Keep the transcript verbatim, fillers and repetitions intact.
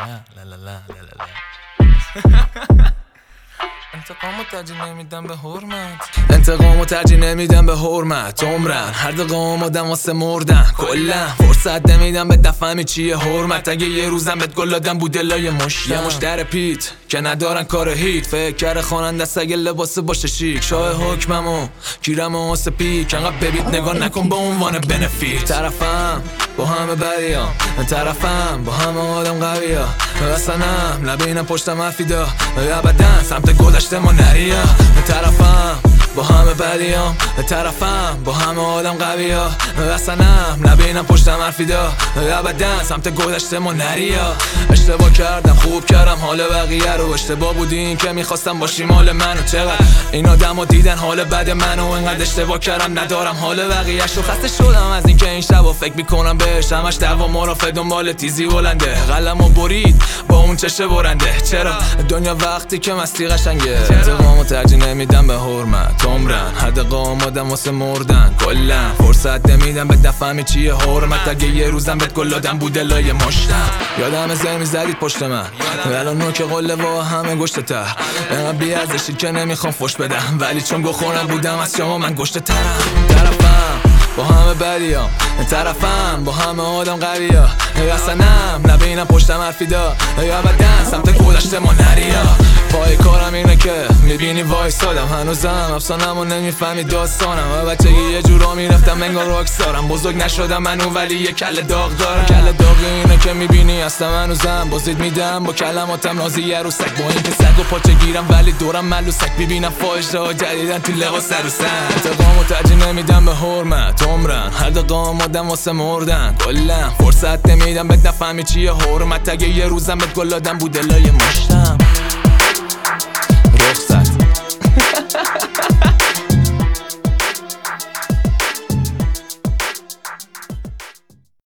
لا لا لا لا لا لا انتقامو ترجیح نمیدم به حرمت انتقامو ترجیح نمیدم به حرمت عمرن هر دقیقه آمادم واسه مردن کلا فرصت نمیدم به دفهمی چیه حرمت اگه یه روزم بهت گل دادم بود دلای مشتم یه مشتر پیت که ندارن کار هیت فکر کرده خواننده است اگه لباس باشه شیک شاه حکممو گیرم و سپیک انقدر ببید نگاه نکن به عنوان بنفیت طرفم با همه بدیام طرفم با همه آدم قویا واسنم نبینم پشتم افیدا ابدا سمت گذشته ما نریا طرفم با همه بدیام طرفم با همه آدم قویا واسنم نبینم پشتم افیدا ابدا سمت گذشته ما نریا اشتباه کردم خوب کردم حال بقیه رو اشتباه بودین که میخواستم باشی مال منو چقدر این آدمو دیدن حال بد منو انقدر اشتباه کردم ندارم حال بقیه شو خسته شدم از این که این شبا فکر میکنم بهش همش دعوا مرافع دنبال تیزی بلنده قلمو برید با اون چشه برنده چرا دنیا وقتی که مستی قشنگه انتقامو ترجیح نمیدم به حرمت عمرن هر دقیقه آمادم واسه مردن کلا فرصت نمیدم به دفهمی چیه حرمت اگه یه روزم بهت گل دادم بود دلای مشتم یادم زر میزدید پشت من الان نوک قله و همه گشت ته انقدر بی‌ارزشی که نمیخوام فوش بدم ولی چون گخورم بودم از شما من گشت ترم طرفم با همه بدیام طرفم با همه آدم قویا واسنم نبینم پشتم حرفیدا ابدا سمت گذشته ما نریا پای کارم اینه که میبینی وایسادم هنوزم افسانمو نمیفهمی داستانم و بچگی یه جورا میرفتم انگار راکستارم بزرگ نشدم منو ولی یه کله داغ دارم کله داغ اینه که میبینی هستم هنوزم بازید میدم با کلماتم نازی یه رو سگ با این که سگ و پاچه گیرم ولی دورم ملوسک میبینم فاحشه ها جدیدن تو لباس عروسن انتقامو ترجیح نمیدم به حرمت عمرن هر دقیقه آمادم واسه مردن کلا فرصت نمیدم بهت نفهمی چیه حرمت اگه یه روزم بهت گل دادم بود دلای مشتم